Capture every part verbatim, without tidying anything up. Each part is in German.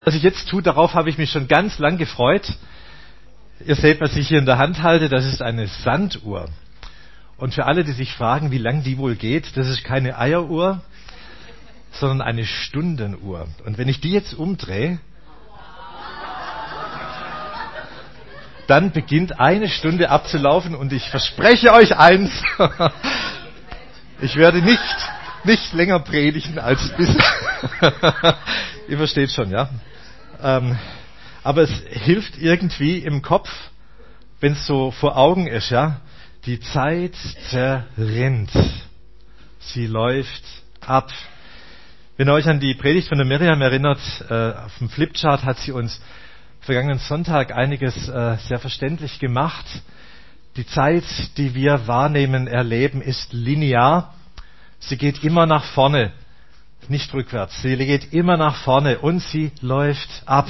Was ich jetzt tue, darauf habe ich mich schon ganz lang gefreut. Ihr seht, was ich hier in der Hand halte, das ist eine Sanduhr. Und für alle, die sich fragen, wie lang die wohl geht, das ist keine Eieruhr, sondern eine Stundenuhr. Und wenn ich die jetzt umdrehe, dann beginnt eine Stunde abzulaufen und ich verspreche euch eins, ich werde nicht, nicht länger predigen als bisher. Ihr versteht schon, ja? Ähm, aber es hilft irgendwie im Kopf, wenn es so vor Augen ist, ja? Die Zeit zerrinnt. Sie läuft ab. Wenn ihr euch an die Predigt von der Miriam erinnert, äh, auf dem Flipchart hat sie uns vergangenen Sonntag einiges äh, sehr verständlich gemacht. Die Zeit, die wir wahrnehmen, erleben, ist linear. Sie geht immer nach vorne, nicht rückwärts. Sie geht immer nach vorne und sie läuft ab.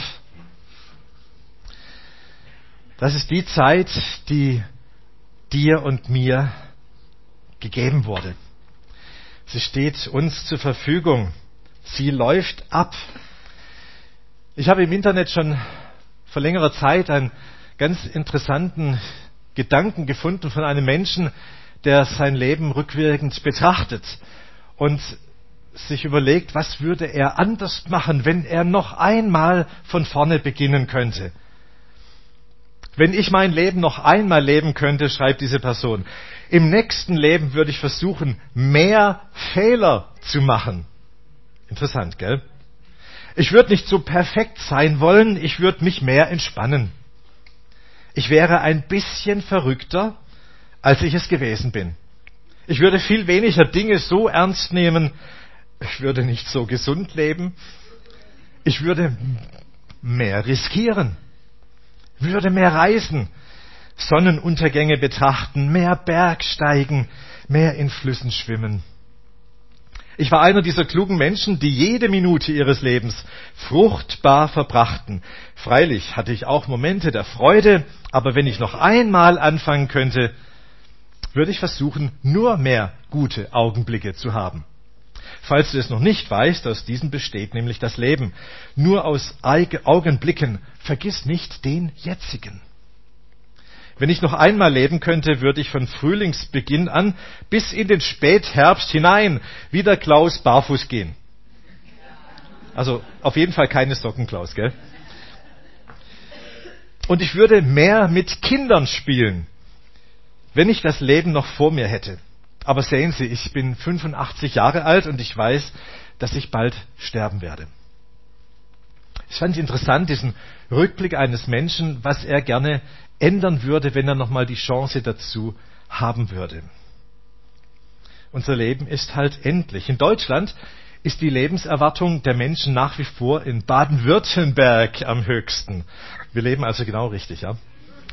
Das ist die Zeit, die dir und mir gegeben wurde. Sie steht uns zur Verfügung. Sie läuft ab. Ich habe im Internet schon vor längerer Zeit einen ganz interessanten Gedanken gefunden von einem Menschen, der sein Leben rückwirkend betrachtet und sich überlegt, was würde er anders machen, wenn er noch einmal von vorne beginnen könnte. Wenn ich mein Leben noch einmal leben könnte, schreibt diese Person, im nächsten Leben würde ich versuchen, mehr Fehler zu machen. Interessant, gell? Ich würde nicht so perfekt sein wollen, ich würde mich mehr entspannen. Ich wäre ein bisschen verrückter, als ich es gewesen bin. Ich würde viel weniger Dinge so ernst nehmen, ich würde nicht so gesund leben. Ich würde mehr riskieren. Ich würde mehr reisen, Sonnenuntergänge betrachten, mehr Bergsteigen, mehr in Flüssen schwimmen. Ich war einer dieser klugen Menschen, die jede Minute ihres Lebens fruchtbar verbrachten. Freilich hatte ich auch Momente der Freude, aber wenn ich noch einmal anfangen könnte, würde ich versuchen, nur mehr gute Augenblicke zu haben. Falls du es noch nicht weißt, aus diesen besteht nämlich das Leben. Nur aus Augenblicken, vergiss nicht den jetzigen. Wenn ich noch einmal leben könnte, würde ich von Frühlingsbeginn an bis in den Spätherbst hinein wie der Klaus barfuß gehen. Also auf jeden Fall keine Socken, Klaus, gell? Und ich würde mehr mit Kindern spielen, wenn ich das Leben noch vor mir hätte. Aber sehen Sie, ich bin fünfundachtzig Jahre alt und ich weiß, dass ich bald sterben werde. Ich fand es interessant, diesen Rückblick eines Menschen, was er gerne ändern würde, wenn er nochmal die Chance dazu haben würde. Unser Leben ist halt endlich. In Deutschland ist die Lebenserwartung der Menschen nach wie vor in Baden-Württemberg am höchsten. Wir leben also genau richtig, ja?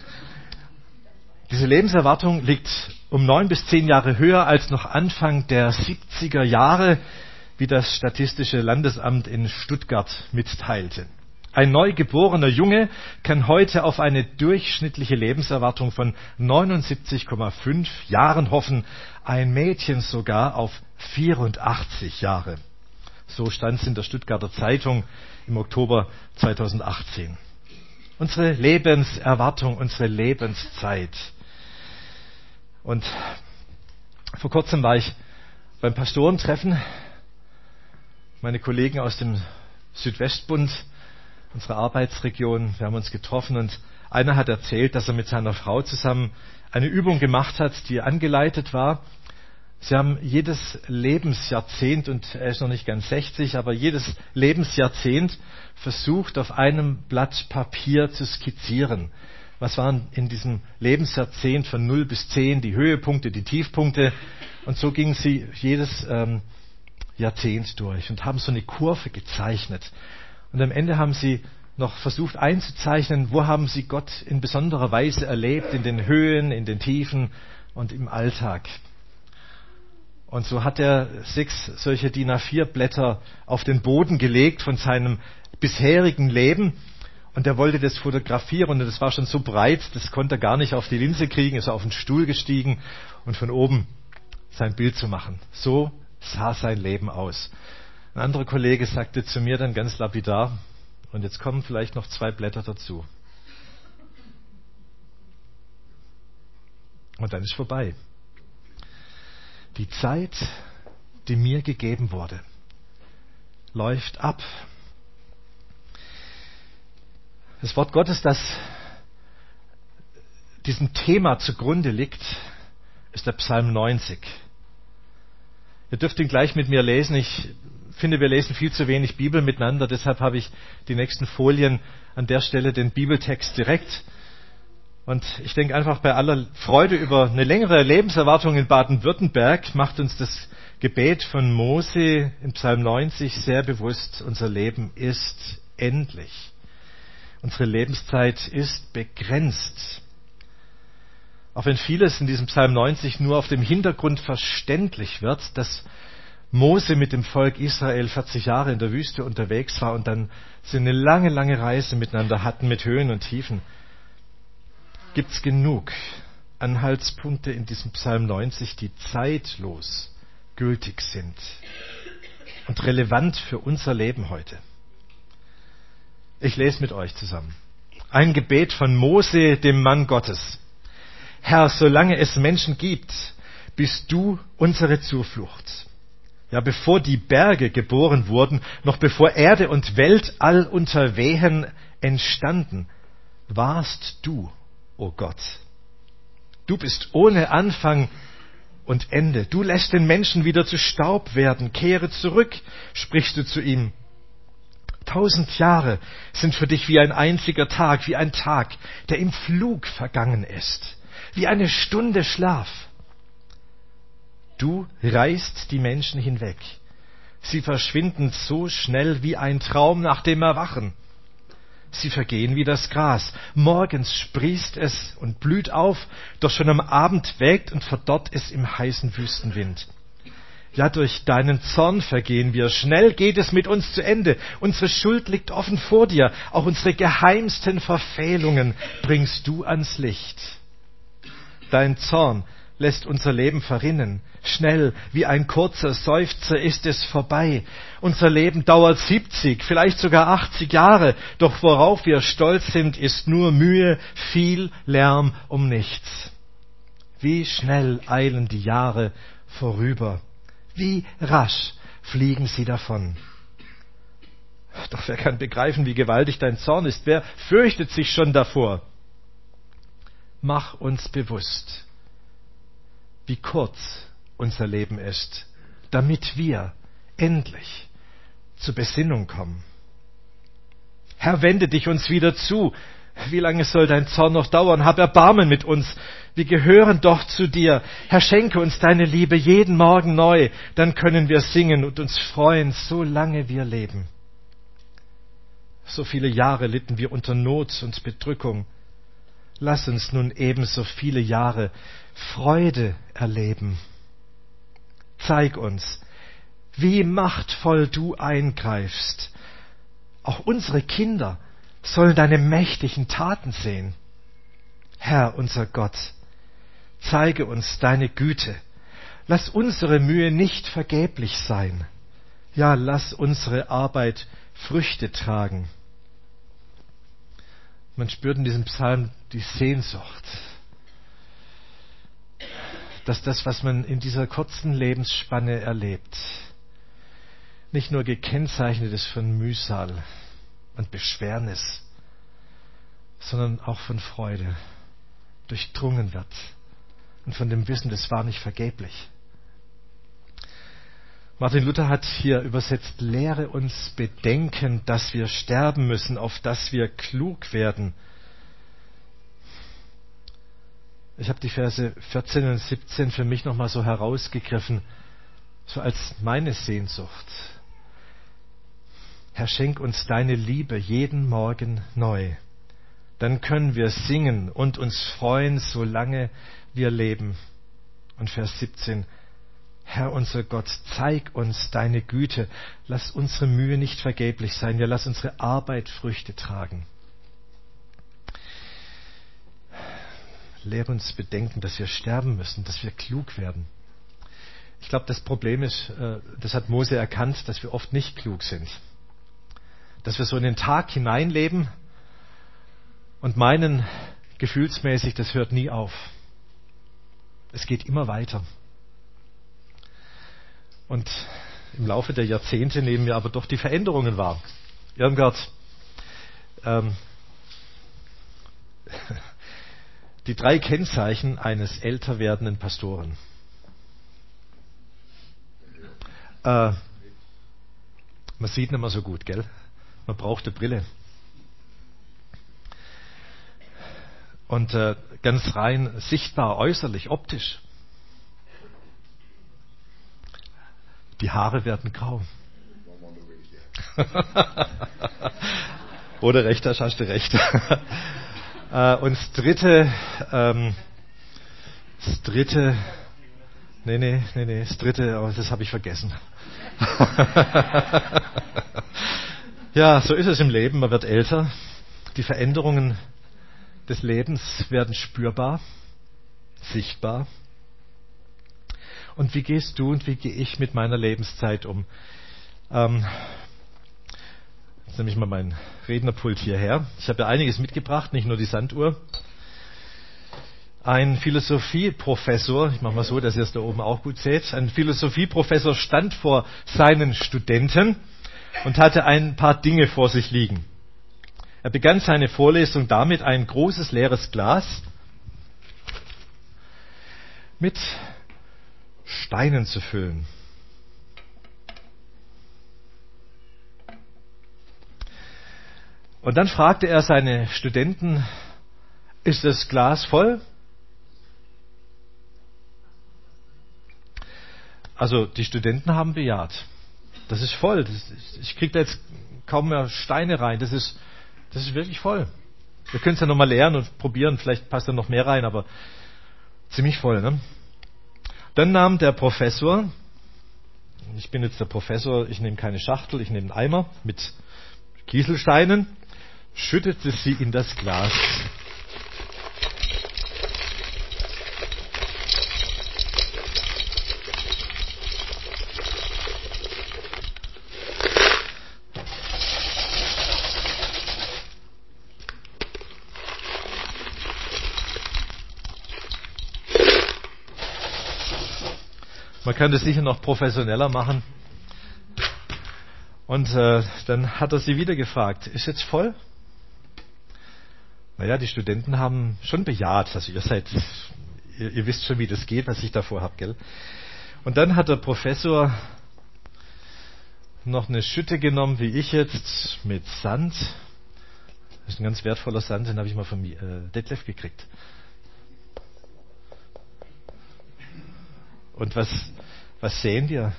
Diese Lebenserwartung liegt um neun bis zehn Jahre höher als noch Anfang der siebziger Jahre, wie das Statistische Landesamt in Stuttgart mitteilte. Ein neugeborener Junge kann heute auf eine durchschnittliche Lebenserwartung von neunundsiebzig Komma fünf Jahren hoffen, ein Mädchen sogar auf vierundachtzig Jahre. So stand es in der Stuttgarter Zeitung im Oktober zweitausendachtzehn. Unsere Lebenserwartung, unsere Lebenszeit. Und vor kurzem war ich beim Pastorentreffen. Meine Kollegen aus dem Südwestbund, unserer Arbeitsregion, wir haben uns getroffen und einer hat erzählt, dass er mit seiner Frau zusammen eine Übung gemacht hat, die angeleitet war. Sie haben jedes Lebensjahrzehnt, und er ist noch nicht ganz sechzig, aber jedes Lebensjahrzehnt versucht, auf einem Blatt Papier zu skizzieren. Was waren in diesem Lebensjahrzehnt von null bis zehn die Höhepunkte, die Tiefpunkte? Und so gingen sie jedes ähm, Jahrzehnt durch und haben so eine Kurve gezeichnet. Und am Ende haben sie noch versucht einzuzeichnen, wo haben sie Gott in besonderer Weise erlebt, in den Höhen, in den Tiefen und im Alltag. Und so hat er sechs solche D I N A vier Blätter auf den Boden gelegt von seinem bisherigen Leben. Und er wollte das fotografieren und das war schon so breit, das konnte er gar nicht auf die Linse kriegen, ist auf den Stuhl gestiegen und von oben sein Bild zu machen. So sah sein Leben aus. Ein anderer Kollege sagte zu mir dann ganz lapidar, Und jetzt kommen vielleicht noch zwei Blätter dazu. Und dann ist vorbei. Die Zeit, die mir gegeben wurde, läuft ab. Das Wort Gottes, das diesem Thema zugrunde liegt, ist der Psalm neunzig. Ihr dürft ihn gleich mit mir lesen. Ich finde, wir lesen viel zu wenig Bibel miteinander. Deshalb habe ich die nächsten Folien an der Stelle den Bibeltext direkt. Und ich denke einfach, bei aller Freude über eine längere Lebenserwartung in Baden-Württemberg macht uns das Gebet von Mose in Psalm neunzig sehr bewusst: Unser Leben ist endlich. Unsere Lebenszeit ist begrenzt. Auch wenn vieles in diesem Psalm neunzig nur auf dem Hintergrund verständlich wird, dass Mose mit dem Volk Israel vierzig Jahre in der Wüste unterwegs war und dann sie eine lange, lange Reise miteinander hatten mit Höhen und Tiefen, gibt es genug Anhaltspunkte in diesem Psalm neunzig, die zeitlos gültig sind und relevant für unser Leben heute. Ich lese mit euch zusammen. Ein Gebet von Mose, dem Mann Gottes. Herr, solange es Menschen gibt, bist du unsere Zuflucht. Ja, bevor die Berge geboren wurden, noch bevor Erde und Weltall unter Wehen entstanden, warst du, o Gott. Du bist ohne Anfang und Ende. Du lässt den Menschen wieder zu Staub werden. Kehre zurück, sprichst du zu ihm. Tausend Jahre sind für dich wie ein einziger Tag, wie ein Tag, der im Flug vergangen ist, wie eine Stunde Schlaf. Du reißt die Menschen hinweg. Sie verschwinden so schnell wie ein Traum nach dem Erwachen. Sie vergehen wie das Gras. Morgens sprießt es und blüht auf, doch schon am Abend welkt und verdorrt es im heißen Wüstenwind. Ja, durch deinen Zorn vergehen wir. Schnell geht es mit uns zu Ende. Unsere Schuld liegt offen vor dir. Auch unsere geheimsten Verfehlungen bringst du ans Licht. Dein Zorn lässt unser Leben verrinnen. Schnell, wie ein kurzer Seufzer, ist es vorbei. Unser Leben dauert siebzig, vielleicht sogar achtzig Jahre. Doch worauf wir stolz sind, ist nur Mühe, viel Lärm um nichts. Wie schnell eilen die Jahre vorüber. Wie rasch fliegen sie davon. Doch wer kann begreifen, wie gewaltig dein Zorn ist? Wer fürchtet sich schon davor? Mach uns bewusst, wie kurz unser Leben ist, damit wir endlich zur Besinnung kommen. Herr, wende dich uns wieder zu. Wie lange soll dein Zorn noch dauern? Hab Erbarmen mit uns. Wir gehören doch zu dir. Herr, schenke uns deine Liebe jeden Morgen neu. Dann können wir singen und uns freuen, solange wir leben. So viele Jahre litten wir unter Not und Bedrückung. Lass uns nun ebenso viele Jahre Freude erleben. Zeig uns, wie machtvoll du eingreifst. Auch unsere Kinder sollen deine mächtigen Taten sehen. Herr, unser Gott, zeige uns deine Güte. Lass unsere Mühe nicht vergeblich sein. Ja, lass unsere Arbeit Früchte tragen. Man spürt in diesem Psalm die Sehnsucht, dass das, was man in dieser kurzen Lebensspanne erlebt, nicht nur gekennzeichnet ist von Mühsal und Beschwernis, sondern auch von Freude durchdrungen wird und von dem Wissen, das war nicht vergeblich. Martin Luther hat hier übersetzt: Lehre uns bedenken, dass wir sterben müssen, auf dass wir klug werden. Ich habe die Verse vierzehn und siebzehn für mich nochmal so herausgegriffen, so als meine Sehnsucht. Herr, schenk uns deine Liebe jeden Morgen neu. Dann können wir singen und uns freuen, solange wir leben. Und Vers siebzehn. Herr, unser Gott, zeig uns deine Güte. Lass unsere Mühe nicht vergeblich sein. Ja, lass unsere Arbeit Früchte tragen. Lehre uns bedenken, dass wir sterben müssen, dass wir klug werden. Ich glaube, das Problem ist, das hat Mose erkannt, dass wir oft nicht klug sind. dass wir so in den Tag hineinleben und meinen gefühlsmäßig, das hört nie auf. Es geht immer weiter. Und im Laufe der Jahrzehnte nehmen wir aber doch die Veränderungen wahr. Irmgard, ähm, die drei Kennzeichen eines älter werdenden Pastoren. Äh, man sieht nicht mehr so gut, gell? Man braucht eine Brille. Und äh, ganz rein sichtbar, äußerlich, optisch. Die Haare werden grau. Oder recht, da hast du recht. äh, und das dritte, ähm, das dritte, nee, nee, nee, nee, das dritte, aber das habe ich vergessen. Ja, so ist es im Leben, man wird älter. Die Veränderungen des Lebens werden spürbar, sichtbar. Und wie gehst du und wie gehe ich mit meiner Lebenszeit um? Ähm, jetzt nehme ich mal mein Rednerpult hierher. Ich habe ja einiges mitgebracht, nicht nur die Sanduhr. Ein Philosophieprofessor, ich mache mal so, dass ihr es da oben auch gut seht, ein Philosophieprofessor stand vor seinen Studenten und hatte ein paar Dinge vor sich liegen. Er begann seine Vorlesung damit, ein großes leeres Glas mit Steinen zu füllen. Und dann fragte er seine Studenten, ist das Glas voll? Also die Studenten haben bejaht. Das ist voll. Das ist, ich kriege da jetzt kaum mehr Steine rein. Das ist, das ist wirklich voll. Wir können es ja nochmal leeren und probieren. Vielleicht passt da noch mehr rein, aber ziemlich voll, ne? Dann nahm der Professor, ich bin jetzt der Professor, ich nehme keine Schachtel, ich nehme einen Eimer mit Kieselsteinen, schüttete sie in das Glas. Man kann das sicher noch professioneller machen. Und äh, dann hat er sie wieder gefragt, ist jetzt voll? Naja, die Studenten haben schon bejaht. Also ihr seid, ihr, ihr wisst schon, wie das geht, was ich davor habe, gell? Und dann hat der Professor noch eine Schütte genommen, wie ich jetzt, mit Sand. Das ist ein ganz wertvoller Sand, den habe ich mal von äh, Detlef gekriegt. Und was, was sehen wir?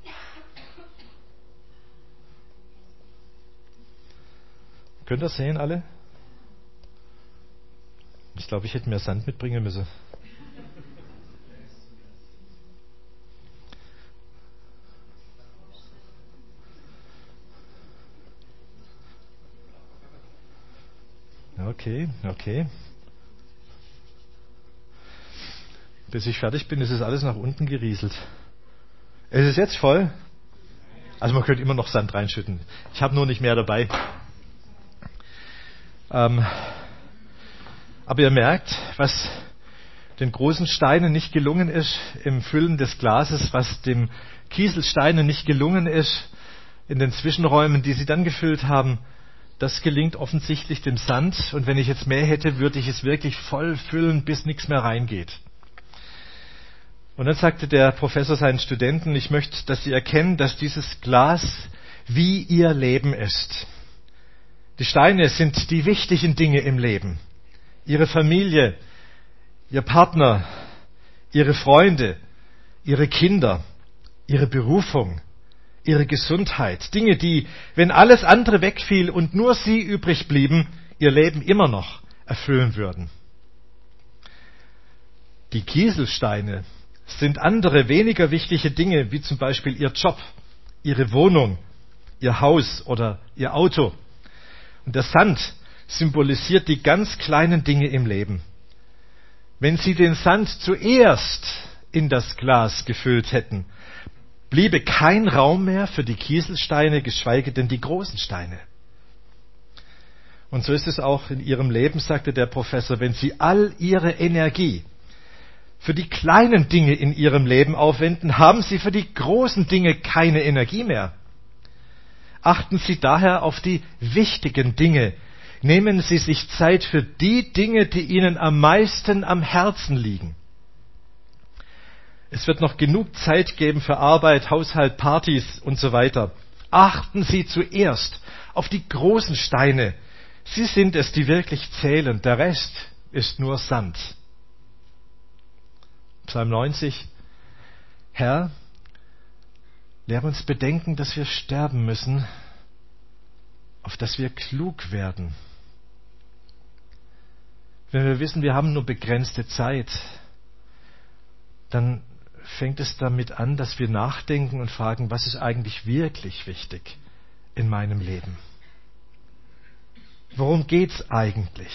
Könnt ihr das sehen, alle? Ich glaube, ich hätte mehr Sand mitbringen müssen. Okay, okay. Bis ich fertig bin, ist es alles nach unten gerieselt. Es ist jetzt voll. Also man könnte immer noch Sand reinschütten. Ich habe nur nicht mehr dabei. Ähm, aber ihr merkt, was den großen Steinen nicht gelungen ist im Füllen des Glases, was dem Kieselsteinen nicht gelungen ist in den Zwischenräumen, die sie dann gefüllt haben, das gelingt offensichtlich dem Sand. Und wenn ich jetzt mehr hätte, würde ich es wirklich voll füllen, bis nichts mehr reingeht. Und dann sagte der Professor seinen Studenten, ich möchte, dass sie erkennen, dass dieses Glas wie ihr Leben ist. Die Steine sind die wichtigen Dinge im Leben. Ihre Familie, ihr Partner, ihre Freunde, ihre Kinder, ihre Berufung, ihre Gesundheit. Dinge, die, wenn alles andere wegfiel und nur sie übrig blieben, ihr Leben immer noch erfüllen würden. Die Kieselsteine sind andere, weniger wichtige Dinge, wie zum Beispiel ihr Job, ihre Wohnung, ihr Haus oder ihr Auto. Und der Sand symbolisiert die ganz kleinen Dinge im Leben. Wenn sie den Sand zuerst in das Glas gefüllt hätten, bliebe kein Raum mehr für die Kieselsteine, geschweige denn die großen Steine. Und so ist es auch in Ihrem Leben, sagte der Professor, wenn Sie all Ihre Energie für die kleinen Dinge in Ihrem Leben aufwenden, haben Sie für die großen Dinge keine Energie mehr. Achten Sie daher auf die wichtigen Dinge. Nehmen Sie sich Zeit für die Dinge, die Ihnen am meisten am Herzen liegen. Es wird noch genug Zeit geben für Arbeit, Haushalt, Partys und so weiter. Achten Sie zuerst auf die großen Steine. Sie sind es, die wirklich zählen. Der Rest ist nur Sand. Psalm neunzig. Herr, lehre uns bedenken, dass wir sterben müssen, auf dass wir klug werden. Wenn wir wissen, wir haben nur begrenzte Zeit, dann fängt es damit an, dass wir nachdenken und fragen, was ist eigentlich wirklich wichtig in meinem Leben? Worum geht's eigentlich?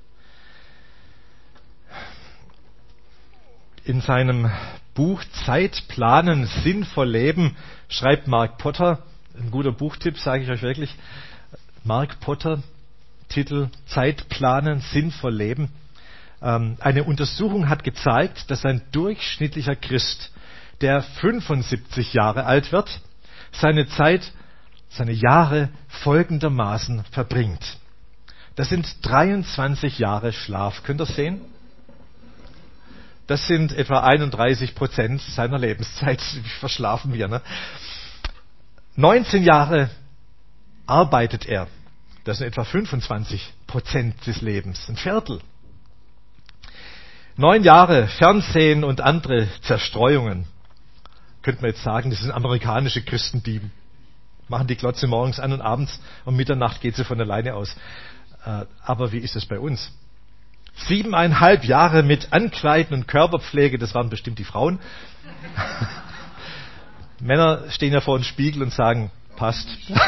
In seinem Buch Zeitplanen, sinnvoll leben schreibt Mark Potter, ein guter Buchtipp, sage ich euch wirklich, Mark Potter, Titel Zeitplanen, sinnvoll leben. Eine Untersuchung hat gezeigt, dass ein durchschnittlicher Christ, der fünfundsiebzig Jahre alt wird, seine Zeit, seine Jahre folgendermaßen verbringt. Das sind dreiundzwanzig Jahre Schlaf. Könnt ihr das sehen? Das sind etwa einunddreißig Prozent seiner Lebenszeit. Verschlafen wir, ne? neunzehn Jahre arbeitet er. Das sind etwa fünfundzwanzig Prozent des Lebens. Ein Viertel. Neun Jahre Fernsehen und andere Zerstreuungen. Könnte man jetzt sagen, das sind amerikanische Christen, die machen die Glotze morgens an und abends um Mitternacht geht sie von alleine aus. Aber wie ist es bei uns? Siebeneinhalb Jahre mit Ankleiden und Körperpflege, das waren bestimmt die Frauen. Männer stehen ja vor dem Spiegel und sagen, passt.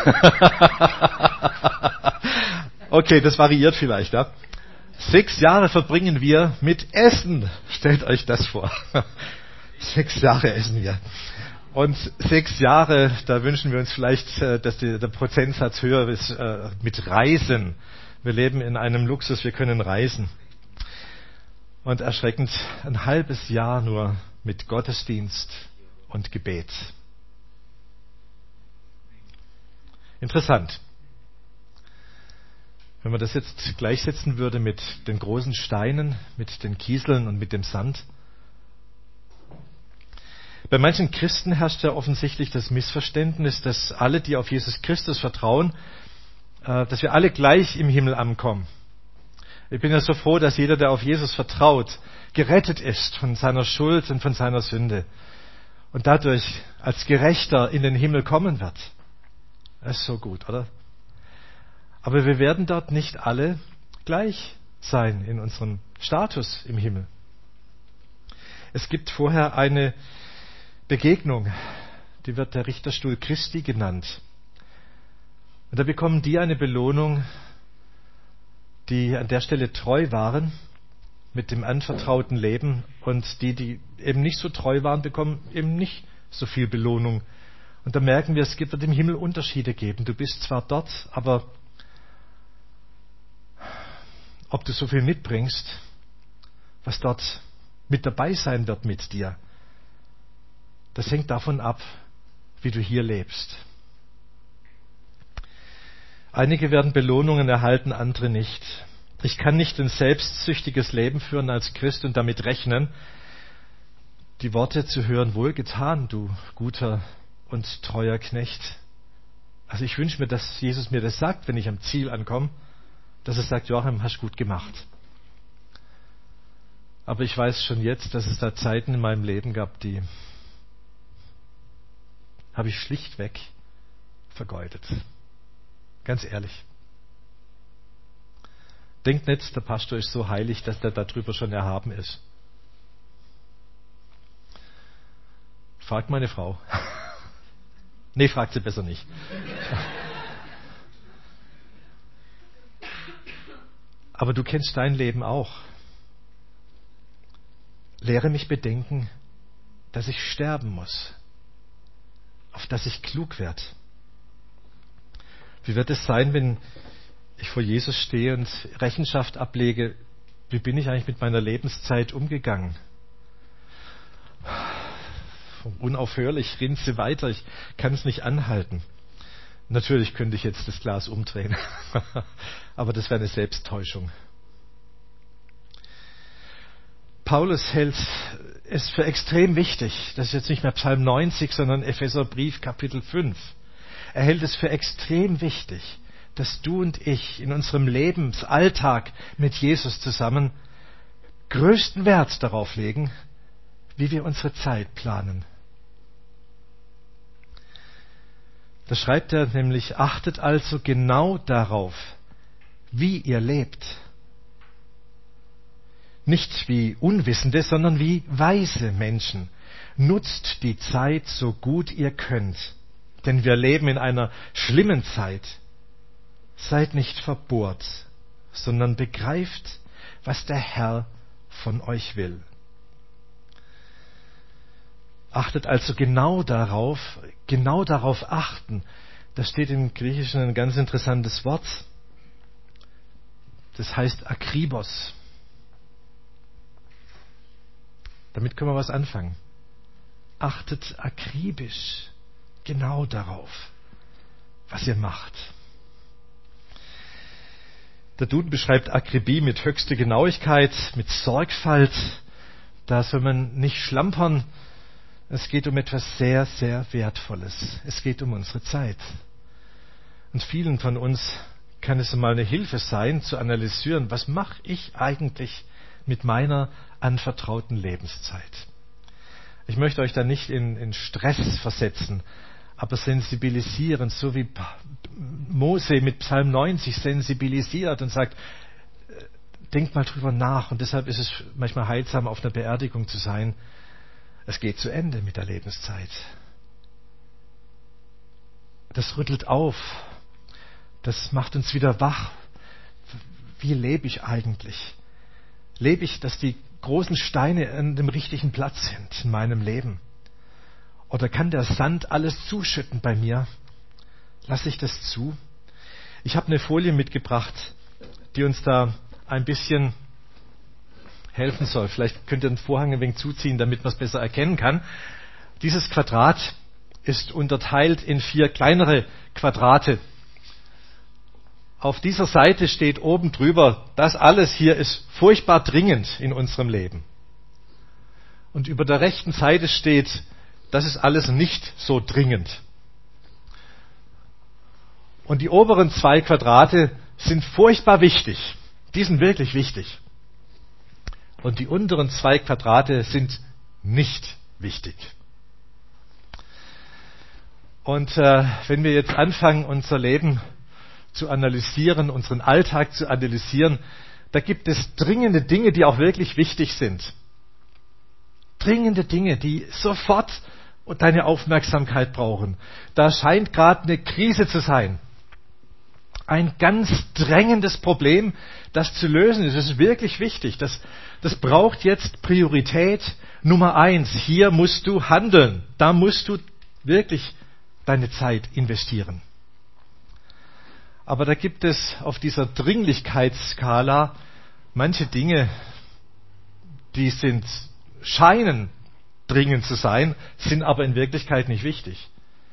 Okay, das variiert vielleicht, ja. Sechs Jahre verbringen wir mit Essen. Stellt euch das vor. Sechs Jahre essen wir. Und sechs Jahre, da wünschen wir uns vielleicht, dass der Prozentsatz höher ist, mit Reisen. Wir leben in einem Luxus, wir können reisen. Und erschreckend, ein halbes Jahr nur mit Gottesdienst und Gebet. Interessant. Wenn man das jetzt gleichsetzen würde mit den großen Steinen, mit den Kieseln und mit dem Sand. Bei manchen Christen herrscht ja offensichtlich das Missverständnis, dass alle, die auf Jesus Christus vertrauen, dass wir alle gleich im Himmel ankommen. Ich bin ja so froh, dass jeder, der auf Jesus vertraut, gerettet ist von seiner Schuld und von seiner Sünde und dadurch als Gerechter in den Himmel kommen wird. Das ist so gut, oder? Aber wir werden dort nicht alle gleich sein in unserem Status im Himmel. Es gibt vorher eine Begegnung, die wird der Richterstuhl Christi genannt. Und da bekommen die eine Belohnung, die an der Stelle treu waren mit dem anvertrauten Leben, und die, die eben nicht so treu waren, bekommen eben nicht so viel Belohnung. Und da merken wir, es wird im Himmel Unterschiede geben. Du bist zwar dort, aber ob du so viel mitbringst, was dort mit dabei sein wird mit dir, das hängt davon ab, wie du hier lebst. Einige werden Belohnungen erhalten, andere nicht. Ich kann nicht ein selbstsüchtiges Leben führen als Christ und damit rechnen, die Worte zu hören, wohlgetan, du guter und treuer Knecht. Also ich wünsche mir, dass Jesus mir das sagt, wenn ich am Ziel ankomme, dass er sagt, Joachim, hast gut gemacht. Aber ich weiß schon jetzt, dass es da Zeiten in meinem Leben gab, die habe ich schlichtweg vergeudet. Ganz ehrlich. Denkt nicht, der Pastor ist so heilig, dass der darüber schon erhaben ist. Fragt meine Frau. Nee, fragt sie besser nicht. Aber du kennst dein Leben auch. Lehre mich bedenken, dass ich sterben muss, auf dass ich klug werde. Wie wird es sein, wenn ich vor Jesus stehe und Rechenschaft ablege, wie bin ich eigentlich mit meiner Lebenszeit umgegangen? Unaufhörlich rinnt sie weiter, ich kann es nicht anhalten. Natürlich könnte ich jetzt das Glas umdrehen, aber das wäre eine Selbsttäuschung. Paulus hält es für extrem wichtig, das ist jetzt nicht mehr Psalm neunzig, sondern Epheserbrief Kapitel fünf. Er hält es für extrem wichtig, dass du und ich in unserem Lebensalltag mit Jesus zusammen größten Wert darauf legen, wie wir unsere Zeit planen. Da schreibt er nämlich, achtet also genau darauf, wie ihr lebt. Nicht wie Unwissende, sondern wie weise Menschen. Nutzt die Zeit so gut ihr könnt, denn wir leben in einer schlimmen Zeit. Seid nicht verbohrt, sondern begreift, was der Herr von euch will. Achtet also genau darauf, genau darauf achten. Da steht im Griechischen ein ganz interessantes Wort. Das heißt Akribos. Damit können wir was anfangen. Achtet akribisch genau darauf, was ihr macht. Der Duden beschreibt Akribie mit höchster Genauigkeit, mit Sorgfalt. Da soll man nicht schlampern. Es geht um etwas sehr, sehr Wertvolles. Es geht um unsere Zeit. Und vielen von uns kann es mal eine Hilfe sein, zu analysieren, was mache ich eigentlich mit meiner anvertrauten Lebenszeit. Ich möchte euch da nicht in, in Stress versetzen, aber sensibilisieren, so wie Mose mit Psalm neunzig sensibilisiert und sagt, denkt mal drüber nach. Und deshalb ist es manchmal heilsam, auf einer Beerdigung zu sein. Es geht zu Ende mit der Lebenszeit. Das rüttelt auf. Das macht uns wieder wach. Wie lebe ich eigentlich? Lebe ich, dass die großen Steine an dem richtigen Platz sind in meinem Leben? Oder kann der Sand alles zuschütten bei mir? Lasse ich das zu? Ich habe eine Folie mitgebracht, die uns da ein bisschen helfen soll. Vielleicht könnt ihr den Vorhang ein wenig zuziehen, damit man es besser erkennen kann. Dieses Quadrat ist unterteilt in vier kleinere Quadrate. Auf dieser Seite steht oben drüber, das alles hier ist furchtbar dringend in unserem Leben. Und über der rechten Seite steht, das ist alles nicht so dringend. Und die oberen zwei Quadrate sind furchtbar wichtig. Die sind wirklich wichtig. Und die unteren zwei Quadrate sind nicht wichtig. Und äh, wenn wir jetzt anfangen, unser Leben zu analysieren, unseren Alltag zu analysieren, da gibt es dringende Dinge, die auch wirklich wichtig sind. Dringende Dinge, die sofort deine Aufmerksamkeit brauchen. Da scheint gerade eine Krise zu sein. Ein ganz drängendes Problem, das zu lösen ist. Das ist wirklich wichtig. Das, das braucht jetzt Priorität Nummer eins. Hier musst du handeln. Da musst du wirklich deine Zeit investieren. Aber da gibt es auf dieser Dringlichkeitsskala manche Dinge, die sind, scheinen dringend zu sein, sind aber in Wirklichkeit nicht wichtig.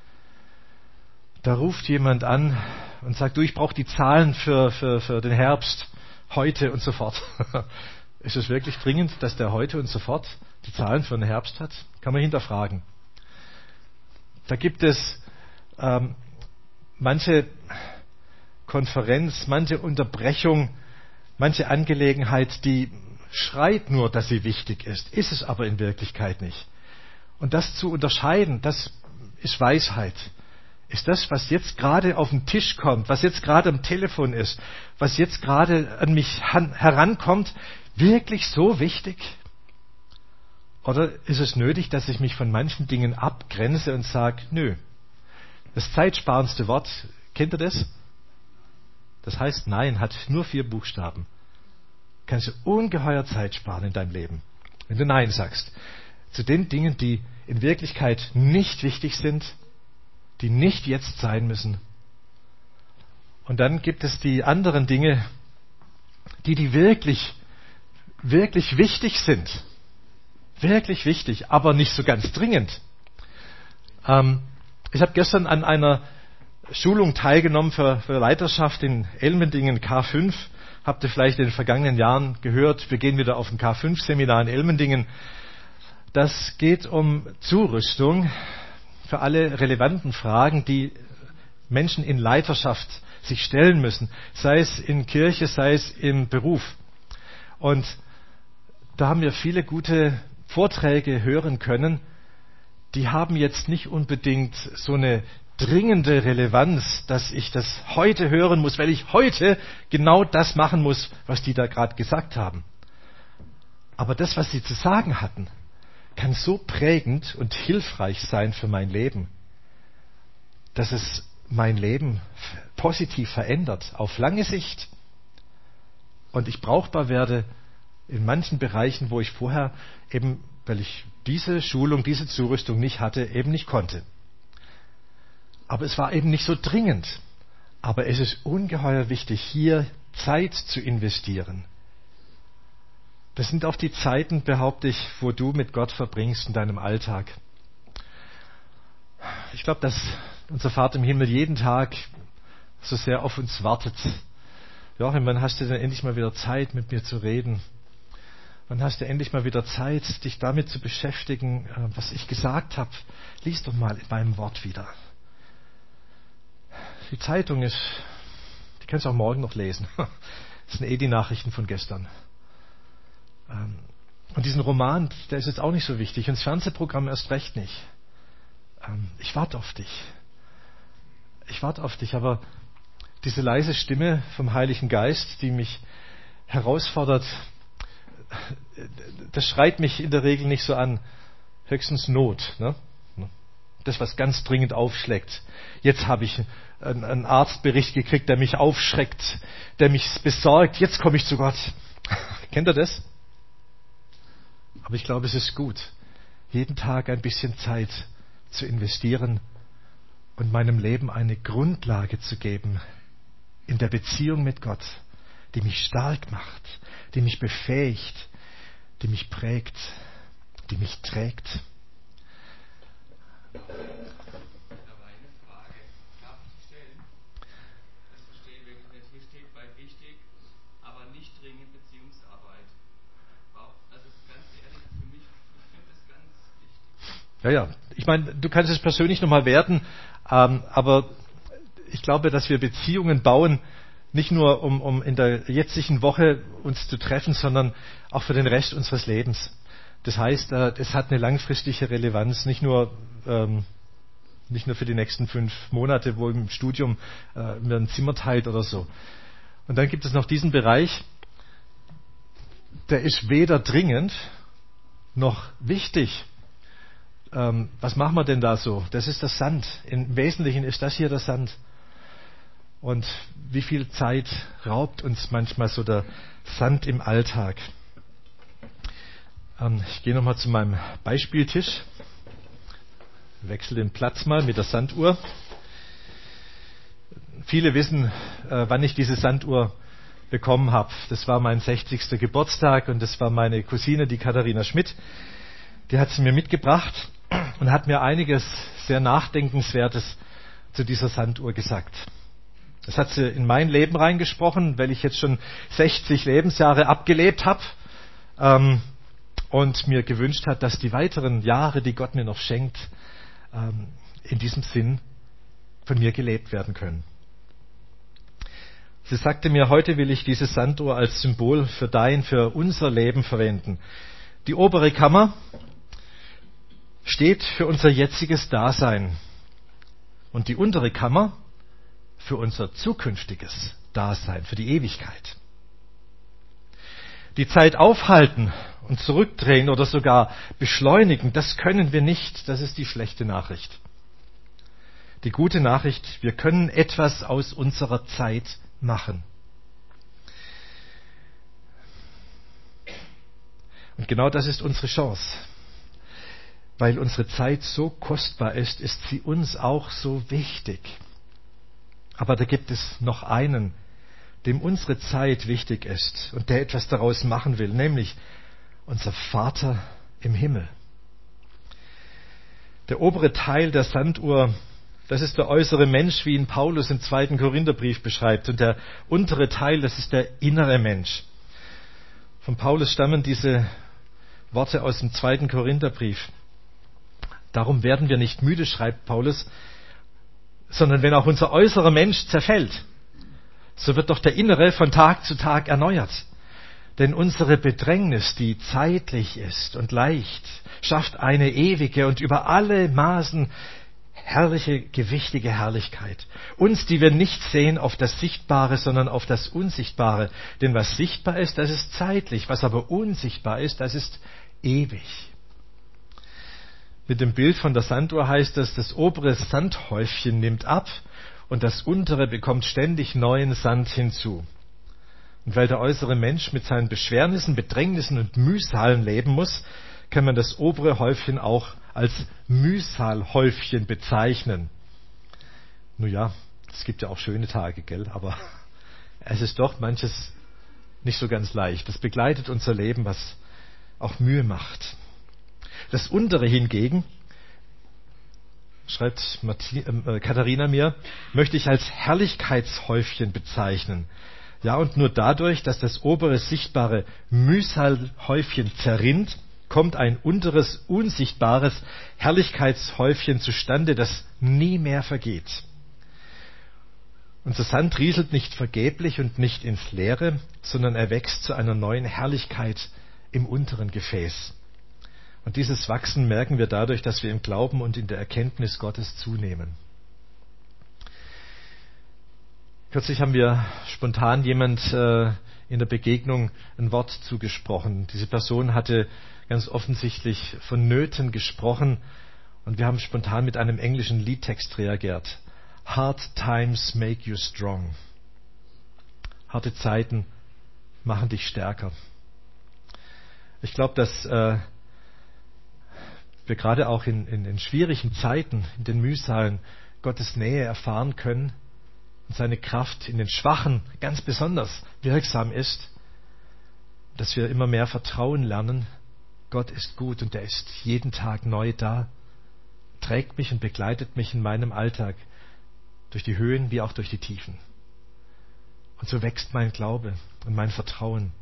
Da ruft jemand an und sagt, du, ich brauche die Zahlen für, für, für den Herbst, heute und sofort. Ist es wirklich dringend, dass der heute und sofort die Zahlen für den Herbst hat? Kann man hinterfragen. Da gibt es ähm, manche Konferenz, manche Unterbrechung, manche Angelegenheit, die schreit nur, dass sie wichtig ist, ist es aber in Wirklichkeit nicht. Und das zu unterscheiden, das ist Weisheit. Ist das, was jetzt gerade auf den Tisch kommt, was jetzt gerade am Telefon ist, was jetzt gerade an mich herankommt, wirklich so wichtig? Oder ist es nötig, dass ich mich von manchen Dingen abgrenze und sage, nö, das zeitsparendste Wort, kennt ihr das? Das heißt Nein, hat nur vier Buchstaben. Kannst du ungeheuer Zeit sparen in deinem Leben, wenn du Nein sagst. Zu den Dingen, die in Wirklichkeit nicht wichtig sind, die nicht jetzt sein müssen. Und dann gibt es die anderen Dinge, die, die wirklich, wirklich wichtig sind. Wirklich wichtig, aber nicht so ganz dringend. Ähm, ich habe gestern an einer Schulung teilgenommen für, für Leiterschaft in Elmendingen K fünf. Habt ihr vielleicht in den vergangenen Jahren gehört, wir gehen wieder auf ein K fünf Seminar in Elmendingen. Das geht um Zurüstung für alle relevanten Fragen, die Menschen in Leiterschaft sich stellen müssen, sei es in Kirche, sei es im Beruf. Und da haben wir viele gute Vorträge hören können, die haben jetzt nicht unbedingt so eine dringende Relevanz, dass ich das heute hören muss, weil ich heute genau das machen muss, was die da gerade gesagt haben. Aber das, was sie zu sagen hatten, kann so prägend und hilfreich sein für mein Leben, dass es mein Leben positiv verändert, auf lange Sicht. Und ich brauchbar werde in manchen Bereichen, wo ich vorher eben, weil ich diese Schulung, diese Zurüstung nicht hatte, eben nicht konnte. Aber es war eben nicht so dringend. Aber es ist ungeheuer wichtig, hier Zeit zu investieren. Das sind auch die Zeiten, behaupte ich, wo du mit Gott verbringst in deinem Alltag. Ich glaube, dass unser Vater im Himmel jeden Tag so sehr auf uns wartet. Joachim, wann hast du denn endlich mal wieder Zeit, mit mir zu reden? Wann hast du endlich mal wieder Zeit, dich damit zu beschäftigen, was ich gesagt habe? Lies doch mal in meinem Wort wieder. Die Zeitung ist, die kannst du auch morgen noch lesen. Das sind eh die Nachrichten von gestern. Und diesen Roman, der ist jetzt auch nicht so wichtig. Und das Fernsehprogramm erst recht nicht. Ich warte auf dich. Ich warte auf dich, aber diese leise Stimme vom Heiligen Geist, die mich herausfordert, das schreit mich in der Regel nicht so an. Höchstens Not. Ne? Das, was ganz dringend aufschlägt. Jetzt habe ich einen, einen Arztbericht gekriegt, der mich aufschreckt, der mich besorgt. Jetzt komme ich zu Gott. Kennt ihr das? Aber ich glaube, es ist gut, jeden Tag ein bisschen Zeit zu investieren und meinem Leben eine Grundlage zu geben in der Beziehung mit Gott, die mich stark macht, die mich befähigt, die mich prägt, die mich trägt. Aber eine Frage, darf ich stellen? Das verstehe ich wirklich nicht. Hier steht bei wichtig, aber nicht dringend Beziehungsarbeit. Also ganz ehrlich, für mich, ich finde das ganz wichtig. Ja, ja. Ich meine, du kannst es persönlich nochmal werten, ähm, aber ich glaube, dass wir Beziehungen bauen, nicht nur um, um in der jetzigen Woche uns zu treffen, sondern auch für den Rest unseres Lebens. Das heißt, äh, es hat eine langfristige Relevanz, nicht nur, ähm, nicht nur für die nächsten fünf Monate, wo im Studium äh, mir ein Zimmer teilt oder so. Und dann gibt es noch diesen Bereich, der ist weder dringend noch wichtig. Ähm, was machen wir denn da so? Das ist der Sand. Im Wesentlichen ist das hier der Sand. Und wie viel Zeit raubt uns manchmal so der Sand im Alltag? Ähm, ich gehe nochmal zu meinem Beispieltisch. Wechsle den Platz mal mit der Sanduhr. Viele wissen, äh, wann ich diese Sanduhr bekommen habe. Das war mein sechzigster Geburtstag und das war meine Cousine, die Katharina Schmidt. Die hat sie mir mitgebracht und hat mir einiges sehr Nachdenkenswertes zu dieser Sanduhr gesagt. Das hat sie in mein Leben reingesprochen, weil ich jetzt schon sechzig Lebensjahre abgelebt habe ähm, und mir gewünscht hat, dass die weiteren Jahre, die Gott mir noch schenkt, ähm, in diesem Sinn von mir gelebt werden können. Sie sagte mir, heute will ich diese Sanduhr als Symbol für dein, für unser Leben verwenden. Die obere Kammer steht für unser jetziges Dasein und die untere Kammer für unser zukünftiges Dasein, für die Ewigkeit. Die Zeit aufhalten und zurückdrehen oder sogar beschleunigen, das können wir nicht. Das ist die schlechte Nachricht. Die gute Nachricht, wir können etwas aus unserer Zeit machen. Und genau das ist unsere Chance. Weil unsere Zeit so kostbar ist, ist sie uns auch so wichtig. Aber da gibt es noch einen, dem unsere Zeit wichtig ist und der etwas daraus machen will, nämlich unser Vater im Himmel. Der obere Teil der Sanduhr, das ist der äußere Mensch, wie ihn Paulus im zweiten Korintherbrief beschreibt. Und der untere Teil, das ist der innere Mensch. Von Paulus stammen diese Worte aus dem zweiten Korintherbrief. Darum werden wir nicht müde, schreibt Paulus, sondern wenn auch unser äußerer Mensch zerfällt, so wird doch der innere von Tag zu Tag erneuert. Denn unsere Bedrängnis, die zeitlich ist und leicht, schafft eine ewige und über alle Maßen herrliche, gewichtige Herrlichkeit. Uns, die wir nicht sehen auf das Sichtbare, sondern auf das Unsichtbare. Denn was sichtbar ist, das ist zeitlich. Was aber unsichtbar ist, das ist ewig. Mit dem Bild von der Sanduhr heißt es, das obere Sandhäufchen nimmt ab und das untere bekommt ständig neuen Sand hinzu. Und weil der äußere Mensch mit seinen Beschwernissen, Bedrängnissen und Mühsalen leben muss, kann man das obere Häufchen auch als Mühsalhäufchen bezeichnen. Nun ja, es gibt ja auch schöne Tage, gell? Aber es ist doch manches nicht so ganz leicht. Das begleitet unser Leben, was auch Mühe macht. Das untere hingegen, schreibt Marti, äh, Katharina mir, möchte ich als Herrlichkeitshäufchen bezeichnen. Ja, und nur dadurch, dass das obere sichtbare Mühsalhäufchen zerrinnt, kommt ein unteres, unsichtbares Herrlichkeitshäufchen zustande, das nie mehr vergeht. Unser Sand rieselt nicht vergeblich und nicht ins Leere, sondern er wächst zu einer neuen Herrlichkeit im unteren Gefäß. Und dieses Wachsen merken wir dadurch, dass wir im Glauben und in der Erkenntnis Gottes zunehmen. Kürzlich haben wir spontan jemand äh, in der Begegnung ein Wort zugesprochen. Diese Person hatte ganz offensichtlich von Nöten gesprochen und wir haben spontan mit einem englischen Liedtext reagiert. Hard times make you strong. Harte Zeiten machen dich stärker. Ich glaube, dass äh, wir gerade auch in, in, in schwierigen Zeiten, in den Mühsalen, Gottes Nähe erfahren können und seine Kraft in den Schwachen ganz besonders wirksam ist, dass wir immer mehr vertrauen lernen. Gott ist gut und er ist jeden Tag neu da, trägt mich und begleitet mich in meinem Alltag durch die Höhen wie auch durch die Tiefen. Und so wächst mein Glaube und mein Vertrauen.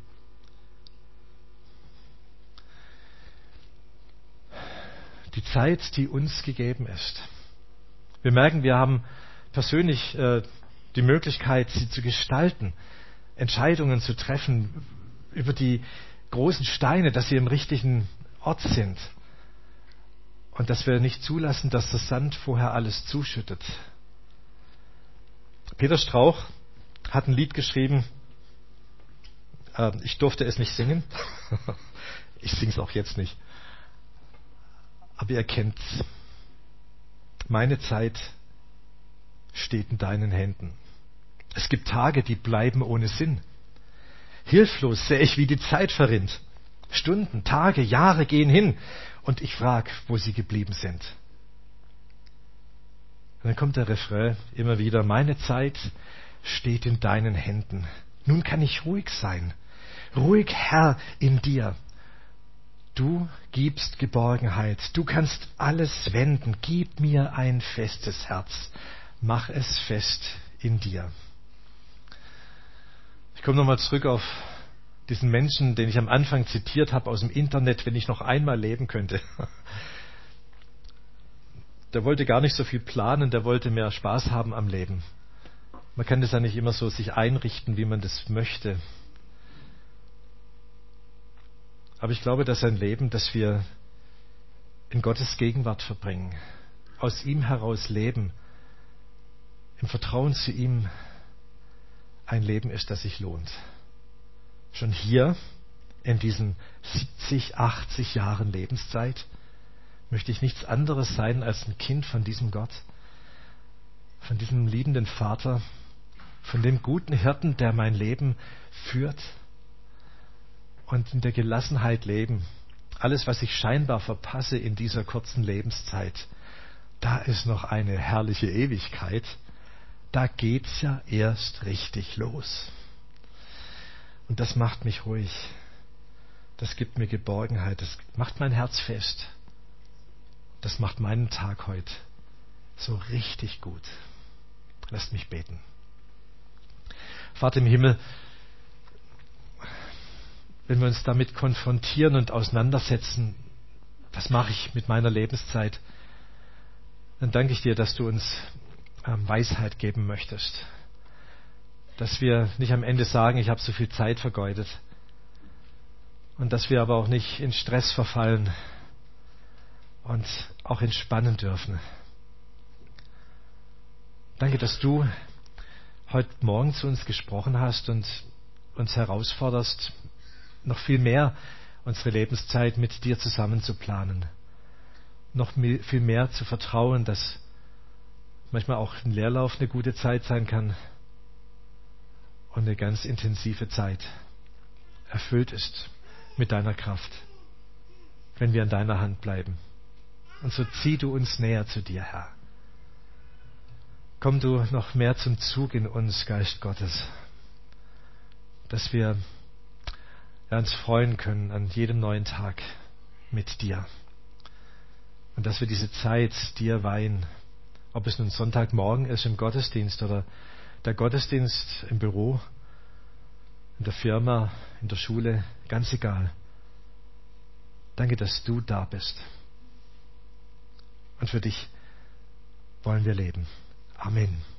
Die Zeit, die uns gegeben ist. Wir merken, wir haben persönlich äh, die Möglichkeit, sie zu gestalten, Entscheidungen zu treffen über die großen Steine, dass sie im richtigen Ort sind und dass wir nicht zulassen, dass der Sand vorher alles zuschüttet. Peter Strauch hat ein Lied geschrieben, äh, ich durfte es nicht singen, ich singe es auch jetzt nicht, aber ihr kennt's. Meine Zeit steht in deinen Händen. Es gibt Tage, die bleiben ohne Sinn. Hilflos sehe ich, wie die Zeit verrinnt. Stunden, Tage, Jahre gehen hin und ich frage, wo sie geblieben sind. Und dann kommt der Refrain immer wieder, meine Zeit steht in deinen Händen. Nun kann ich ruhig sein. Ruhig, Herr, in dir. Du gibst Geborgenheit. Du kannst alles wenden. Gib mir ein festes Herz. Mach es fest in dir. Ich komme nochmal zurück auf diesen Menschen, den ich am Anfang zitiert habe aus dem Internet, wenn ich noch einmal leben könnte. Der wollte gar nicht so viel planen, der wollte mehr Spaß haben am Leben. Man kann das ja nicht immer so sich einrichten, wie man das möchte. Aber ich glaube, dass ein Leben, das wir in Gottes Gegenwart verbringen, aus ihm heraus leben, im Vertrauen zu ihm, ein Leben ist, das sich lohnt. Schon hier, in diesen siebzig, achtzig Jahren Lebenszeit, möchte ich nichts anderes sein als ein Kind von diesem Gott, von diesem liebenden Vater, von dem guten Hirten, der mein Leben führt und in der Gelassenheit leben. Alles, was ich scheinbar verpasse in dieser kurzen Lebenszeit, da ist noch eine herrliche Ewigkeit, da geht's ja erst richtig los. Und das macht mich ruhig. Das gibt mir Geborgenheit. Das macht mein Herz fest. Das macht meinen Tag heute so richtig gut. Lasst mich beten. Vater im Himmel, wenn wir uns damit konfrontieren und auseinandersetzen, was mache ich mit meiner Lebenszeit, dann danke ich dir, dass du uns ähm, Weisheit geben möchtest. Dass wir nicht am Ende sagen, ich habe so viel Zeit vergeudet. Und dass wir aber auch nicht in Stress verfallen und auch entspannen dürfen. Danke, dass du heute Morgen zu uns gesprochen hast und uns herausforderst, noch viel mehr unsere Lebenszeit mit dir zusammen zu planen. Noch viel mehr zu vertrauen, dass manchmal auch ein Leerlauf eine gute Zeit sein kann und eine ganz intensive Zeit erfüllt ist mit deiner Kraft, wenn wir an deiner Hand bleiben. Und so zieh du uns näher zu dir, Herr. Komm du noch mehr zum Zug in uns, Geist Gottes, dass wir uns freuen können an jedem neuen Tag mit dir. Und dass wir diese Zeit dir weihen, ob es nun Sonntagmorgen ist im Gottesdienst oder der Gottesdienst im Büro, in der Firma, in der Schule, ganz egal. Danke, dass du da bist. Und für dich wollen wir leben. Amen.